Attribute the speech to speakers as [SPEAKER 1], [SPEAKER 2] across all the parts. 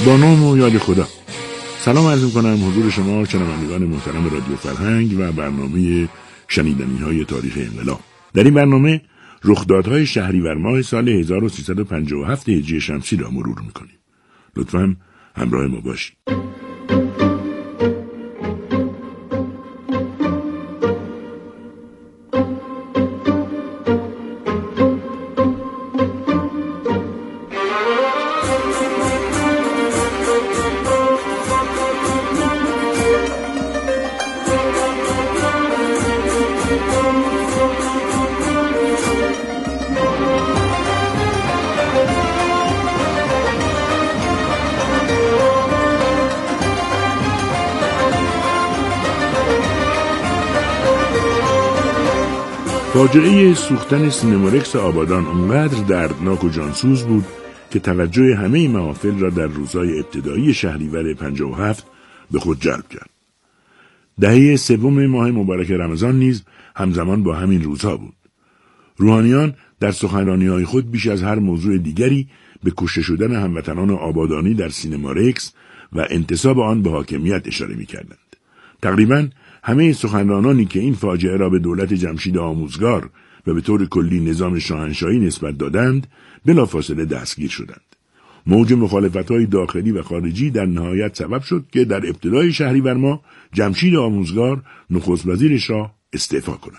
[SPEAKER 1] با نام و یاد خدا. سلام عرض می‌کنم حضور شما شنوندگان محترم رادیو فرهنگ و برنامه شنیدنی‌های تاریخ انقلاب. در این برنامه رخدادهای شهریور ماه سال 1357 هجری شمسی را مرور می‌کنیم. لطفاً همراه ما باشید. فاجعه سوختن سینمارکس آبادان اونقدر دردناک و جانسوز بود که توجه همه محافل را در روزهای ابتدایی شهریور 57 به خود جلب کرد. دهه سوم ماه مبارک رمضان نیز همزمان با همین روزها بود. روحانیان در سخنرانی‌های خود بیش از هر موضوع دیگری به کشته شدن هموطنان آبادانی در سینمارکس و انتصاب آن به حاکمیت اشاره می‌کردند. تقریباً همه سخنرانانی که این فاجعه را به دولت جمشید آموزگار و به طور کلی نظام شاهنشاهی نسبت دادند بلافاصله دستگیر شدند. موج مخالفت‌های داخلی و خارجی در نهایت سبب شد که در ابتدای شهریور ماه جمشید آموزگار نخست وزیر شاه استعفا کند.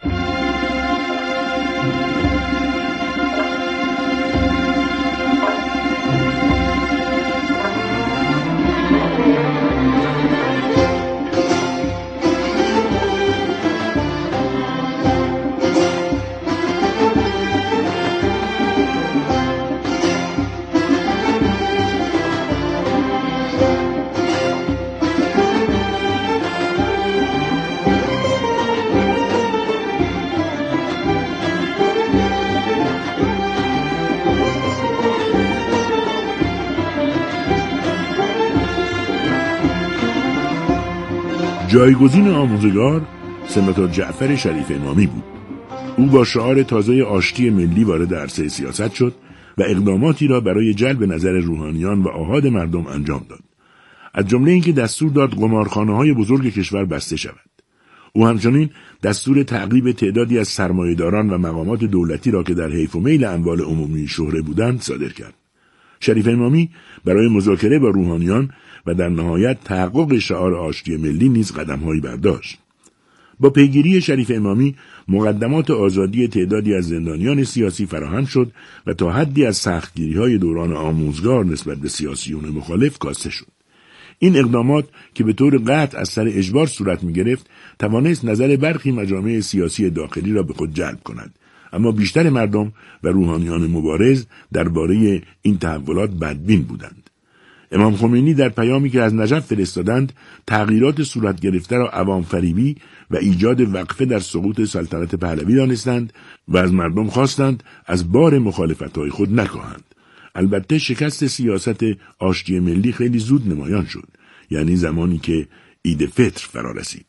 [SPEAKER 1] جایگزین آموزگار سناتور جعفر شریف امامی بود. او با شعار تازه آشتی ملی وارد عرصه سیاست شد و اقداماتی را برای جلب نظر روحانیان و آحاد مردم انجام داد. از جمله اینکه دستور داد قمارخانه‌های بزرگ کشور بسته شود. او همچنین دستور تعقیب تعدادی از سرمایه‌داران و مقامات دولتی را که در حیف و میل اموال عمومی شهره بودند صادر کرد. شریف امامی برای مذاکره با روحانیان و در نهایت تحقق شعار آشتی ملی نیز قدم‌هایی برداشت. با پیگیری شریف امامی مقدمات آزادی تعدادی از زندانیان سیاسی فراهم شد و تا حدی از سختگیری‌های دوران آموزگار نسبت به سیاسیون مخالف کاسته شد. این اقدامات که به طور قطع از سر اجبار صورت می‌گرفت توانست نظر برخی مجامع سیاسی داخلی را به خود جلب کند، اما بیشتر مردم و روحانیان مبارز درباره این تحولات بدبین بودند. امام خمینی در پیامی که از نجف فرستادند تغییرات صورت گرفته را عوام فریبی و ایجاد وقفه در سقوط سلطنت پهلوی دانستند و از مردم خواستند از بار مخالفت‌های خود نکاهند. البته شکست سیاست آشتی ملی خیلی زود نمایان شد، یعنی زمانی که عید فطر فرا رسید.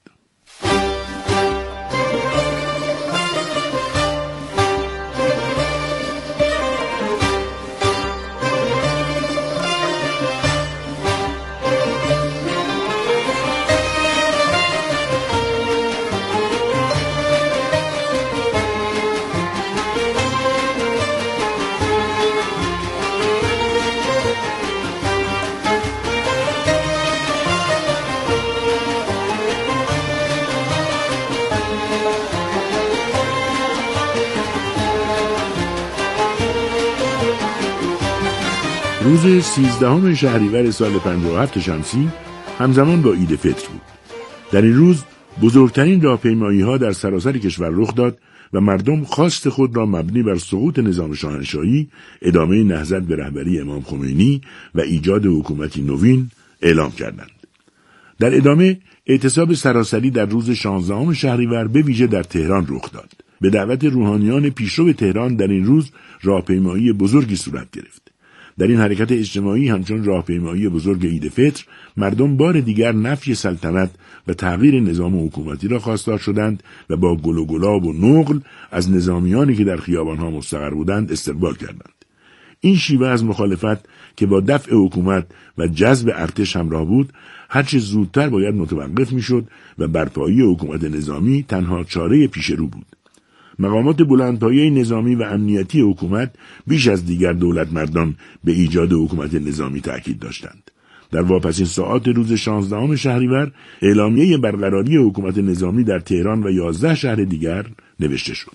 [SPEAKER 1] روز 13 شهریور سال 57 شمسی همزمان با عید فطر بود. در این روز بزرگترین راهپیمایی‌ها در سراسر کشور رخ داد و مردم خواست خود را مبنی بر سقوط نظام شاهنشاهی، ادامه نهضت به رهبری امام خمینی و ایجاد حکومتی نوین اعلام کردند. در ادامه اعتصاب سراسری در روز 16 شهریور به ویژه در تهران رخ داد. به دعوت روحانیان پیشرو تهران در این روز راهپیمایی بزرگی صورت گرفت. در این حرکت اجتماعی همچون راهپیمایی بزرگ عید فطر مردم بار دیگر نفی سلطنت و تغییر نظام حکومتی را خواستار شدند و با گل و گلاب و نقل از نظامیانی که در خیابانها مستقر بودند استقبال کردند. این شیوه از مخالفت که با دفع حکومت و جذب ارتش همراه بود، هرچه زودتر باید متوقف میشد و برپایی حکومت نظامی تنها چاره پیش رو بود. مقامات بلندپایه نظامی و امنیتی حکومت بیش از دیگر دولت مردان به ایجاد حکومت نظامی تأکید داشتند. در واپسین ساعات روز 16 شهریور اعلامیه برقراری حکومت نظامی در تهران و 11 شهر دیگر نوشته شد.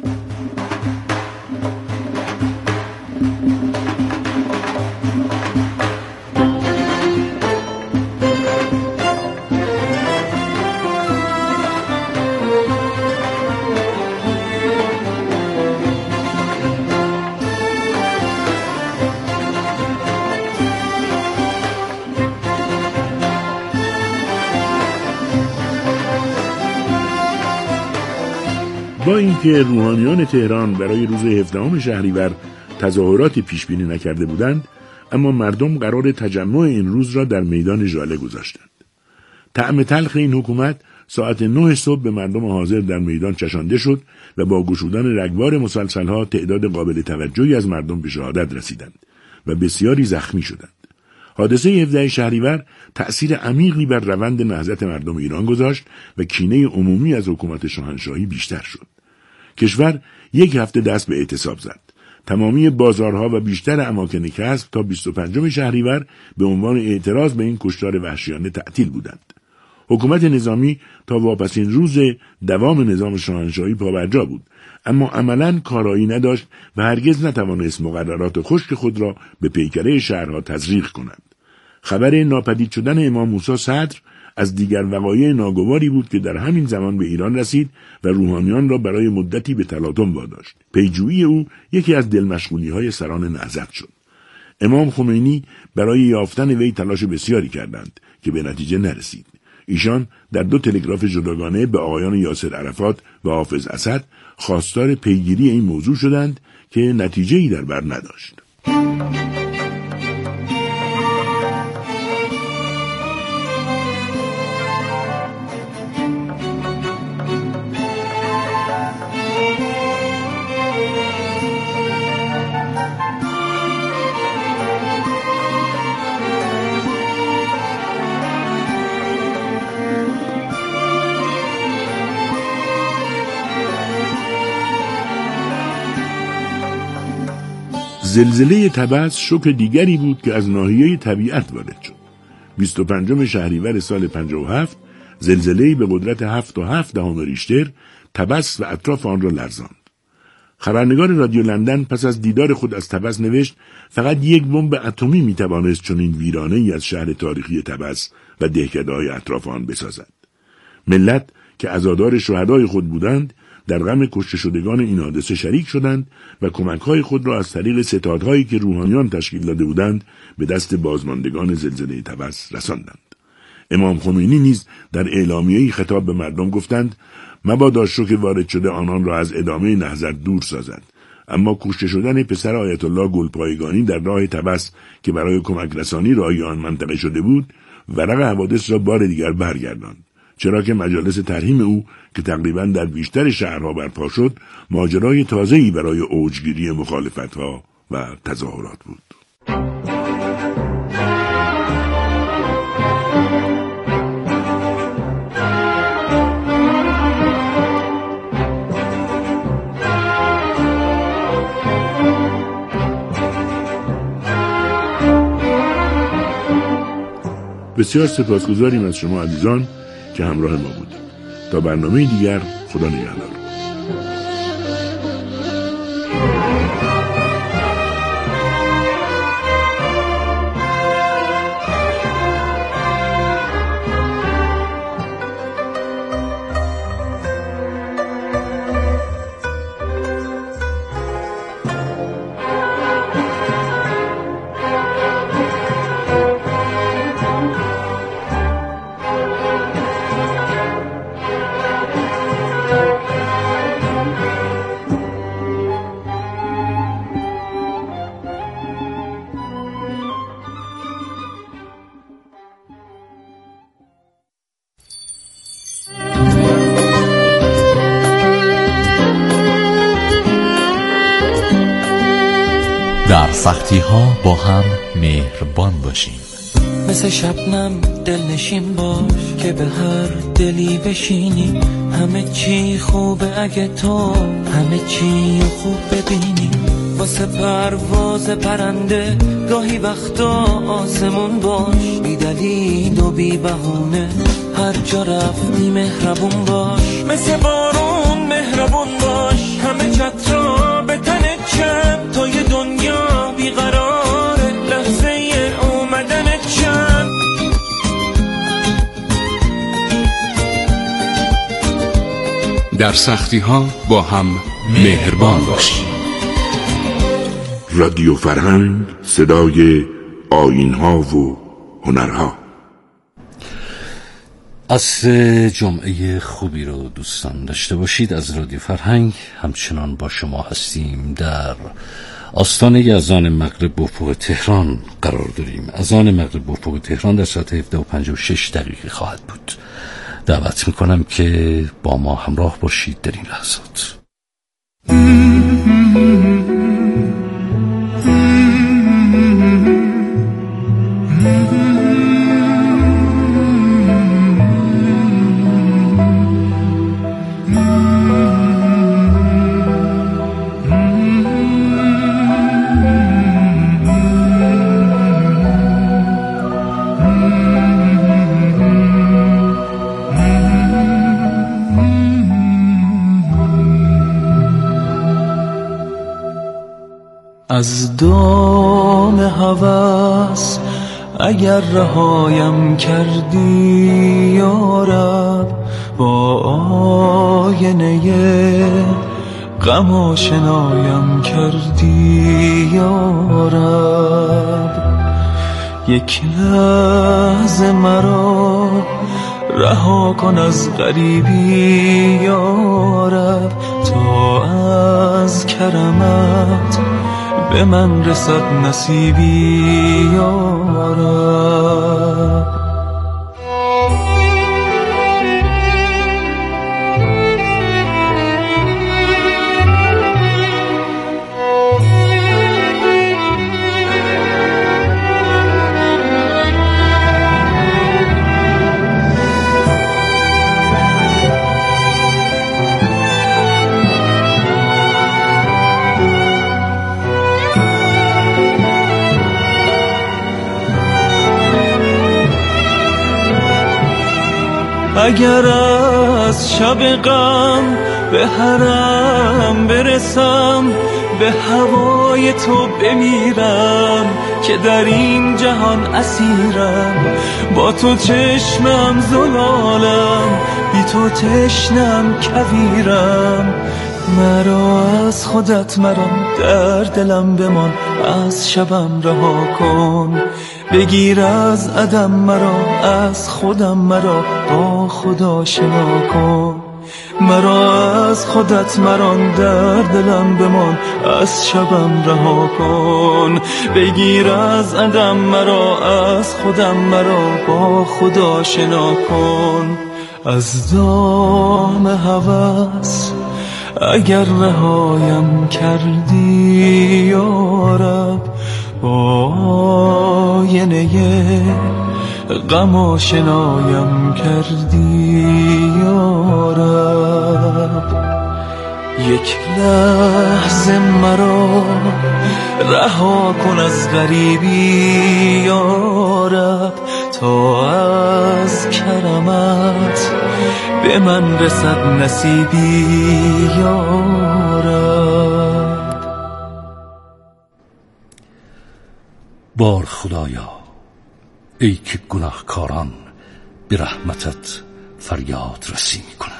[SPEAKER 1] با اینکه روحانیان تهران برای روز 17 شهریور تظاهراتی پیش بینی نکرده بودند، اما مردم قرار تجمع این روز را در میدان ژاله گذاشتند. طعم تلخ این حکومت ساعت 9 صبح به مردم حاضر در میدان چشانده شد و با گشودن رگبار مسلسل‌ها تعداد قابل توجهی از مردم به شهادت رسیدند و بسیاری زخمی شدند. حادثه 17 شهریور تأثیر عمیقی بر روند نهضت مردم ایران گذاشت و کینه عمومی از حکومت شاهنشاهی بیشتر شد. کشور یک هفته دست به اعتصاب زد. تمامی بازارها و بیشتر اماکن کسب تا 25 شهریور به عنوان اعتراض به این کشتار وحشیانه تعطیل بودند. حکومت نظامی تا واپسین روز دوام نظام شاهنشاهی پابرجا بود، اما عملاً کارایی نداشت و هرگز نتوانست مقررات خشک خود را به پیکره شهرها تزریق کند. خبر ناپدید شدن امام موسی صدر از دیگر وقایع ناگواری بود که در همین زمان به ایران رسید و روحانیان را برای مدتی به تلاطم واداشت. پیجویی او یکی از دلمشغولی‌های سران نهضت شد. امام خمینی برای یافتن وی تلاش بسیاری کردند که به نتیجه نرسید. ایشان در 2 تلگراف جداگانه به آقایان یاسر عرفات و حافظ اسد خواستار پیگیری این موضوع شدند که نتیجه‌ای در بر نداشت. زلزله طبس شوک دیگری بود که از ناحیه طبیعت وارد شد. 25 شهریور سال 57 زلزله‌ای به قدرت 7.7 ریشتر طبس و اطراف آن را لرزاند. خبرنگار رادیو لندن پس از دیدار خود از طبس نوشت فقط یک بمب اتمی میتوانست چنین ویرانه‌ای از شهر تاریخی طبس و دهکده‌های اطراف آن بسازد. ملت که عزادار شهدای خود بودند در غم کشته شدگان این حادثه شریک شدند و کمک‌های خود را از طریق ستادهایی که روحانیان تشکیل داده بودند به دست بازماندگان زلزله طبس رساندند. امام خمینی نیز در اعلامیه‌ای خطاب به مردم گفتند مبادا شوک وارد شده آنان را از ادامه نهضت دور سازد، اما کشته شدن پسر آیت الله گلپایگانی در راه طبس که برای کمک رسانی راهی آن منطقه شده بود ورق حوادث را بار دیگر برگرداند، چرا که مجالس ترحیم او که تقریباً در بیشتر شهرها برپا شد ماجرای تازه‌ای برای اوجگیری مخالفت‌ها و تظاهرات بود. بسیار سپاسگزاریم از شما عزیزان که همراه ما بودید. تا برنامه دیگر، خدا نگهدار.
[SPEAKER 2] در سختی ها با هم مهربان باشیم.
[SPEAKER 3] مثل شبنم دلنشین باش که به هر دلی بشینی. همه چی خوبه اگه تو همه چی خوب ببینی. واسه پرواز پرنده گاهی وقتا آسمون باش. بی دلیل و بی بهونه هر جا رفتی مهربون باش. مثل بارون مهربون باش. همه چترا به تنت چند تا یه دنیا بیقراره لحظه اومدنت چند.
[SPEAKER 4] در سختی ها با هم مهربان باشیم.
[SPEAKER 1] رادیو فرهنگ، صدای آیین‌ها و هنرها.
[SPEAKER 5] عصر جمعه خوبی رو دوستان داشته باشید. از رادیو فرهنگ همچنان با شما هستیم. در آستانه اذان مغرب افق تهران قرار داریم. اذان مغرب افق تهران در ساعت 17:56 خواهد بود. دعوت میکنم که با ما همراه باشید در این لحظات.
[SPEAKER 3] از دام هوس اگر رهایم کردی یا رب، با آینه غم آشنایم کردی یا رب. یک لحظه مرا رها کن از غریبی یا رب، تا از کرمت به من رسد نصیبی یا رب. اگر از شب غم به حرم برسم، به هوای تو بمیرم که در این جهان اسیرم. با تو چشمم زلالم، بی تو تشنم کویرم. مرا از خودت مران در دلم بمان، از شبم رها کن. بگیر از عدم مرا، از خودم مرا با خدا شنا کن. مرا از خودت مران در دلم بمان، از شبم رها کن. بگیر از عدم مرا، از خودم مرا با خدا شنا کن. از دام هوس اگر رهایم کردی یا رب، با آینه غم آشنایم کردی یا رب. یک لحظه مرا رها کن از غریبی یا رب، تا از کرمت به من رسد نصیبی یا رب.
[SPEAKER 5] بار خدایا، ای که گناهکاران به رحمتت فریاد رسی می کنند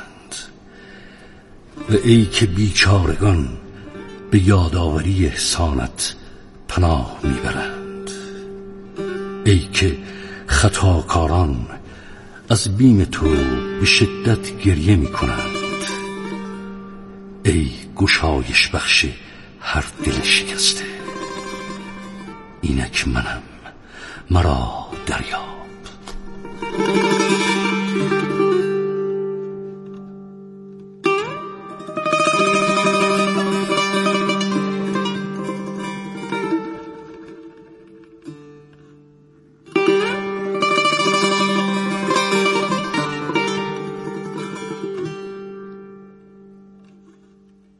[SPEAKER 5] و ای که بیچارگان به یادآوری احسانت پناه می برند. ای که خطاکاران از بیم تو به شدت گریه می کنند. ای گشایش بخش هر دل شکسته، اینک منم، مرا دریاب.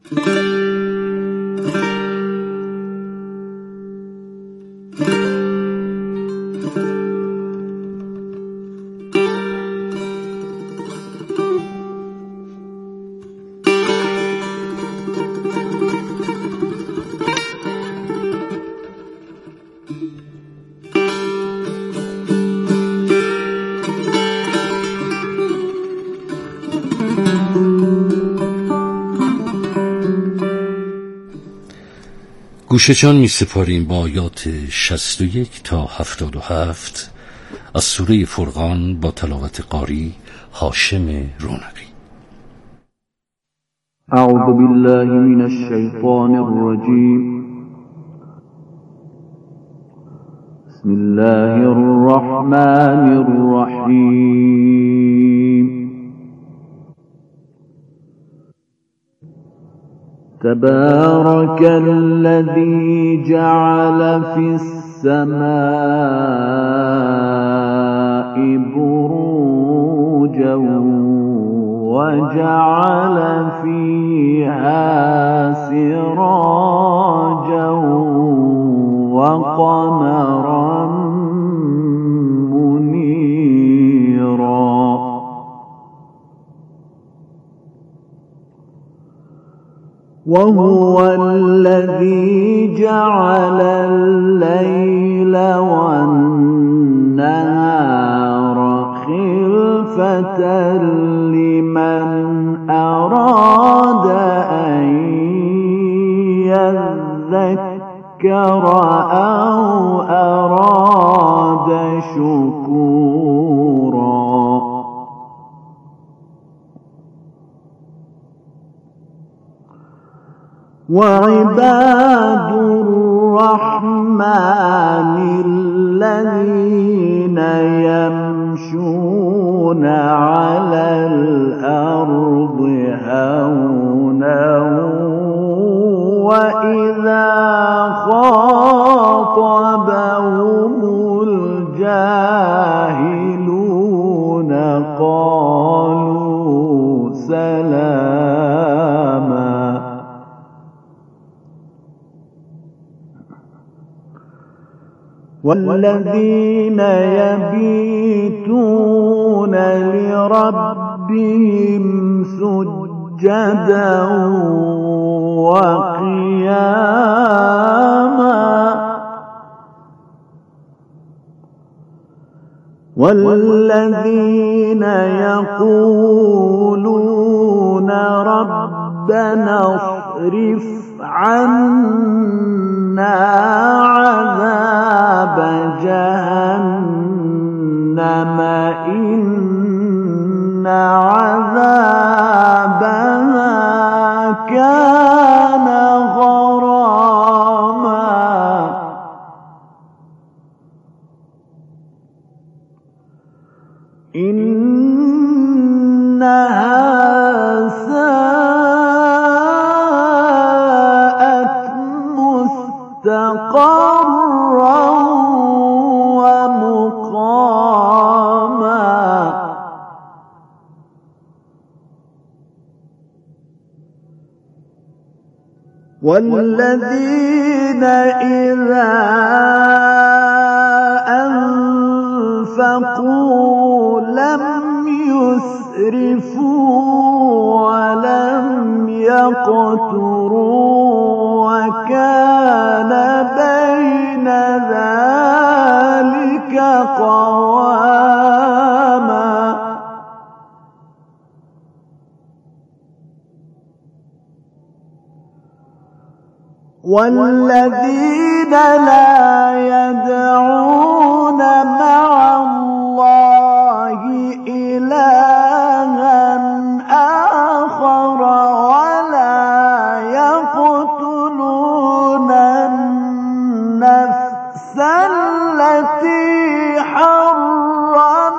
[SPEAKER 5] گوشجان می سپاریم با آیات 61 تا 77 از سوره فرقان با تلاوت قاری هاشم رونقی.
[SPEAKER 6] اعوذ بالله من الشیطان الرجیم. بسم الله الرحمن الرحیم. تبارك الذي جعل في السماء بروجا وجعل فيها سراجا وقمرا منيرا وهو الذي جعل الليل والنهار خلفة لمن أراد أن يذكر أو أراد شكورا. وعباد الرحمن الذين يمشون على الأرض هونا وإذا خاطبهم الجاهلون قالوا سلاما. والذين يبيتون لربهم سجدا وقياما والذين يقولون ربنا اصرف عنا عذاب جهنم إن عذابها كان غراما. إنها مستقرا ومقاما. والذين إذا أنفقوا لم يسرفوا ولم يقتروا وكان بين ذلك قواما. والذين لا يدعون مع الله إلها آخر ولا يقتلون النفس التي حرم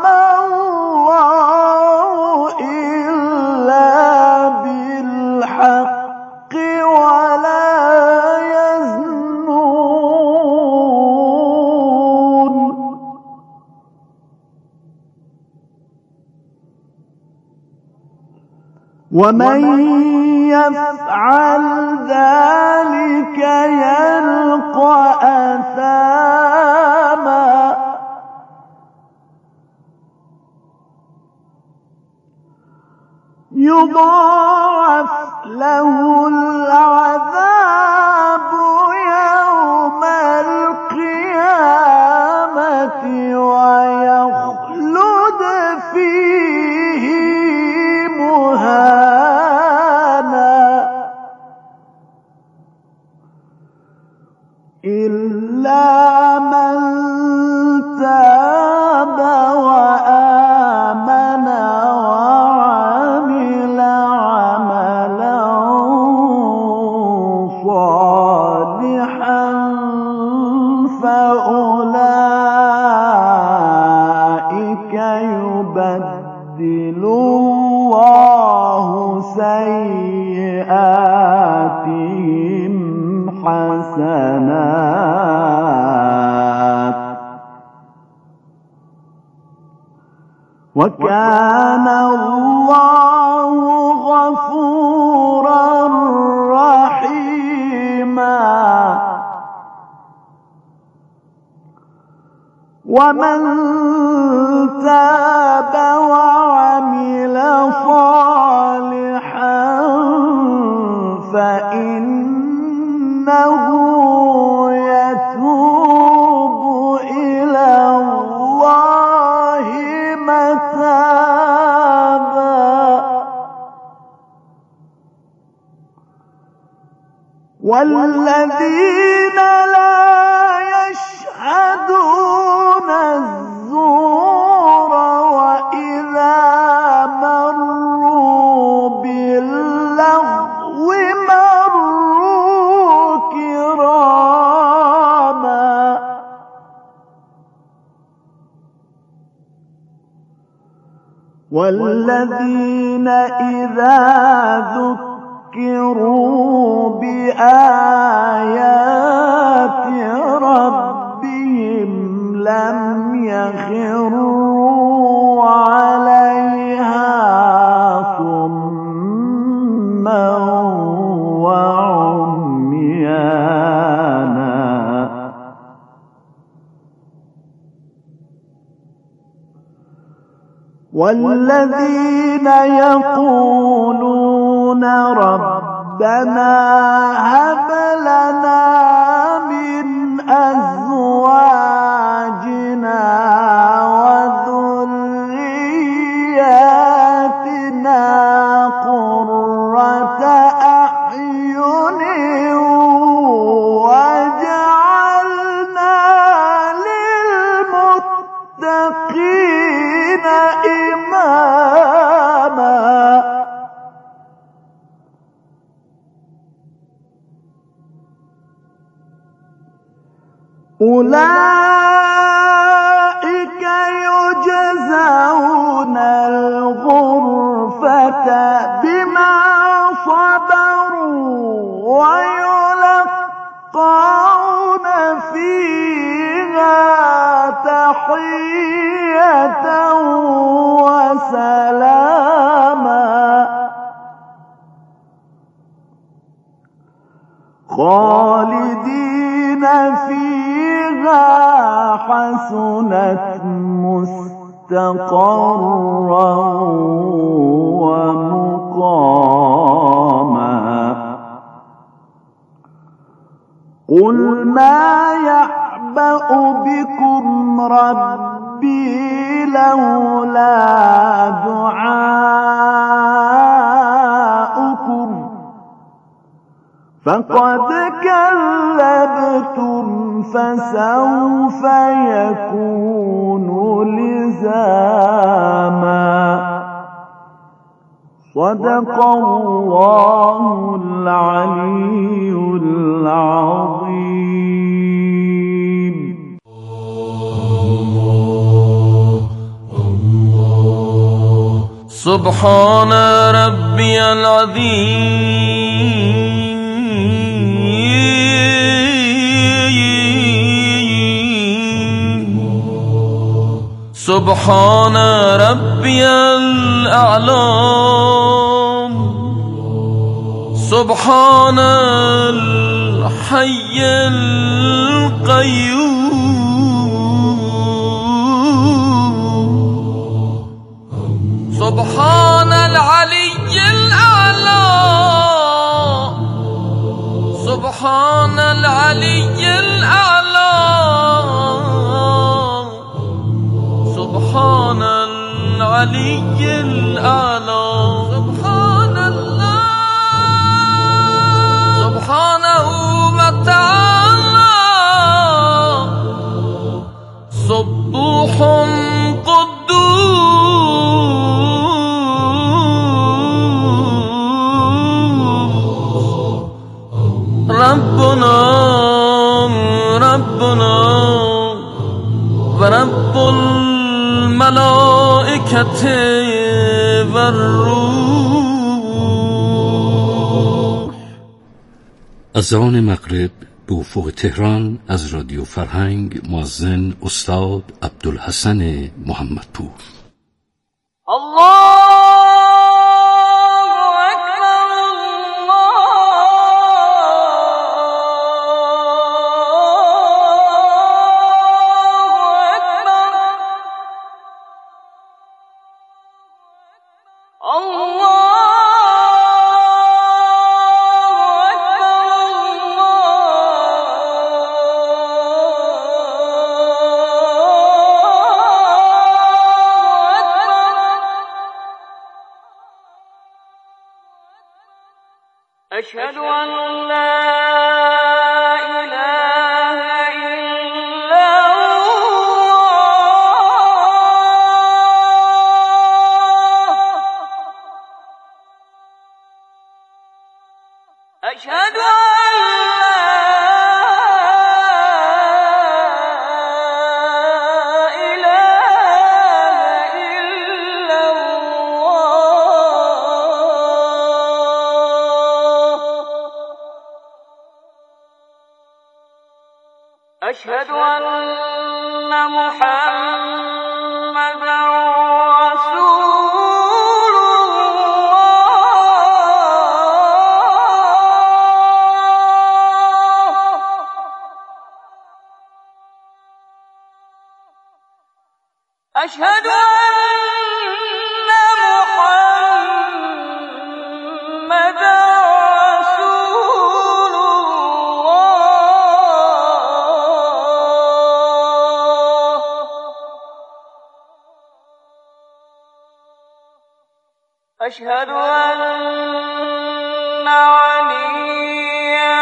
[SPEAKER 6] الله إلا بالحق ولا يزنون ومن يفعل ذلك يلقى أثاما يضاعف له العذاب يوم القيامة ويخلد فيه مهانا إلا من تاب وآمن وعمل عملا صالحا فأولئك يبدل الله سيئاتهم حسنات وكان الله غفورا رحيما ومن تاب وعمل صالحا فإنه يتوب إلى الله متابا والذين لا يشهدون الزور وإذا مروا باللغو مروا كراما والذين إذا ذكروا بآيات ربهم لم يخروا عليها صما وعميانا والذين يقولون ربنا هب لنا من أزواجنا وذرياتنا قرة أعين واجعلنا للمتقين إماما أولئك يجزون الغرفة بما صبروا ويلقون فيها تحية وسلاما خالدين فيها حسنت مستقرا ومقاما قل ما يعبأ بكم ربي لولا دعاؤكم فقد كذبتم فسوف يكون لزاما صدق الله العلي العظيم.
[SPEAKER 3] سبحان ربي العظيم سبحان ربي الأعلى سبحان الحي القيوم سبحان العلي الأعلى سبحان العلي الأعلى سبحان العلي الأعلى سبحان الله سبحانه وتعالى سبوح قدوس ربنا ورب الملائكة والروح.
[SPEAKER 5] اذان مغرب به افق تهران از رادیو فرهنگ. مؤذن استاد عبدالحسن محمدپور.
[SPEAKER 3] الله أشهد أن لا إله إلا الله أشهد أن أشهد أن محمدًا رسول الله أشهد أن محمدًا أشهد أن عليا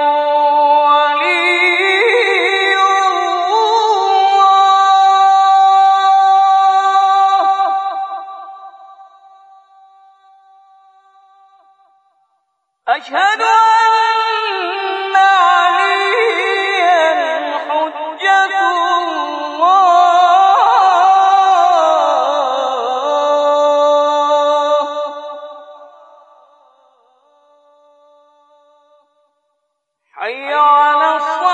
[SPEAKER 3] ولي الله أشهد أن عليا حجة حي على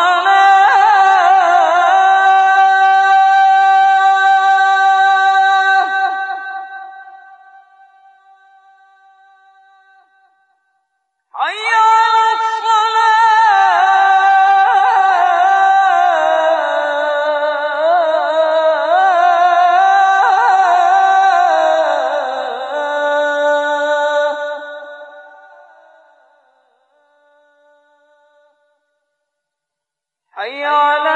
[SPEAKER 3] الصلاة حي على حي على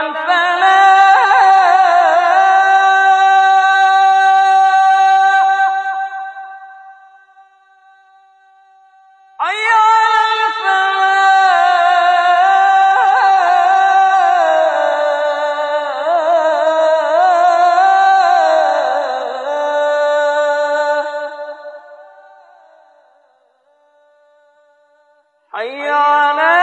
[SPEAKER 3] الفلاح حي على الفلاح حي على